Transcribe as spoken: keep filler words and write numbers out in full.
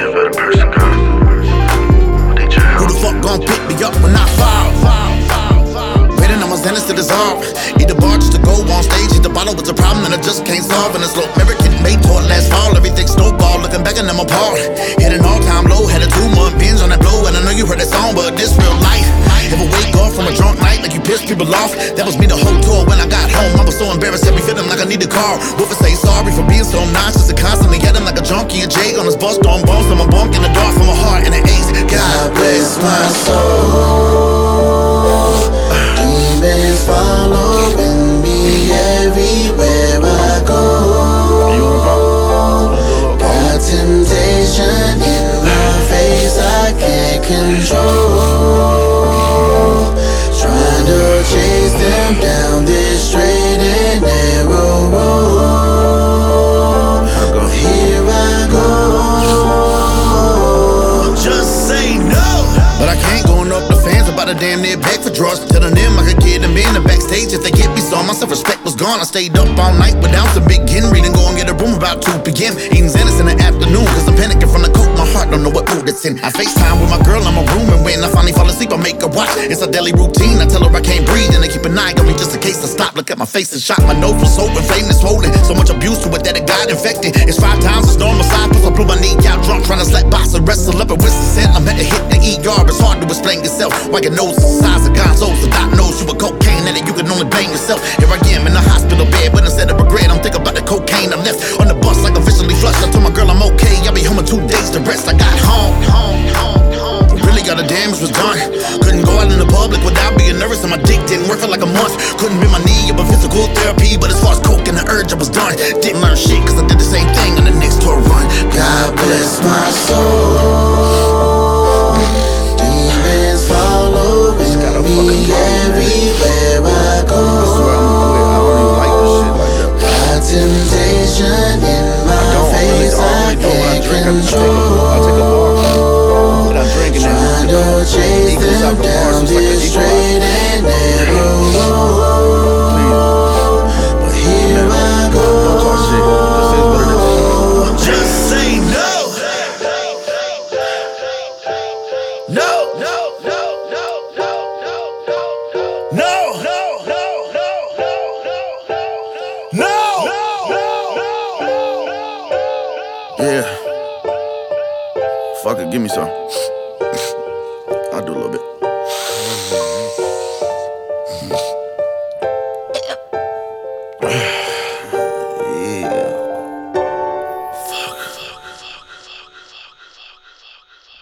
a better person, girl. Who the fuck gon' pick me up when I fall? Waiting on my Xanax to dissolve. Eat the bar just to go on stage. Hit the bottle with a problem that I just can't solve. And a slow American made toward last fall. Everything snowball, looking back and I'm apart. Hit an all-time low, had a two-month binge on that blow. And I know you heard that song, but this real life. Ever wake up from a drunk night like you pissed people off? That was me the whole tour when I got home. I was so embarrassed, I be feeling like I need a car. Wolfer say sorry for being so nauseous and constantly yelling like a junkie and Jay on his bus throwing bones from a bunk in the dark from a heart and an ace. God bless my soul. Demons following me everywhere I go. Got temptation in my face I can't control. Trying to chase them down this straight and narrow road. But here I go. Just say no. But I can't go up the fans about a damn near back for drugs. Telling them I could get them in the backstage if they get me some. My self-respect was gone. I stayed up all night without some big Henry. Then go and get a room about two p m Eating Xanax in the afternoon, cause I'm panicking from the coke. My heart don't know what mood it's in. I FaceTime with my girl in my room, and when I finally fall asleep, I make her watch. It's a daily routine. I tell her I can't breathe, and I keep an eye on me just in case I stop. Look at my face and shot. My nose was so inflamed and swollen. So much abuse to it that it got infected. It's five times as normal size, plus I blew my knee out drunk, trying to slap box and wrestle up and whistle scent. I'm at the hit the E R. It's hard to explain yourself. Why your nose is the size of Gonzo's. The doc knows you a cocaine addict, you can only blame yourself. Here I am in the hospital bed, but instead of regret, I'm thinking about the cocaine I left on the bus like officially flushed. I told my girl I'm okay, I'll be home in two days to rest. I got home, home, home, home. Really got the damage was done. Couldn't go out in the public without being nervous, and my dick didn't work for like a month. Couldn't bend my knee up a physical therapy, but as far as coke and the urge, I was done. Didn't learn shit, cause I did the same thing on the next tour run. God bless my soul. Demons following me everywhere I go. Got temptation in my face I can't control. Trying to chase them down this straight and narrow road. But here I go. Just say no. No, no, no, no, no, no, no, no, no, no, no, no. Yeah. Fuck it, give me some. I'll do a little bit.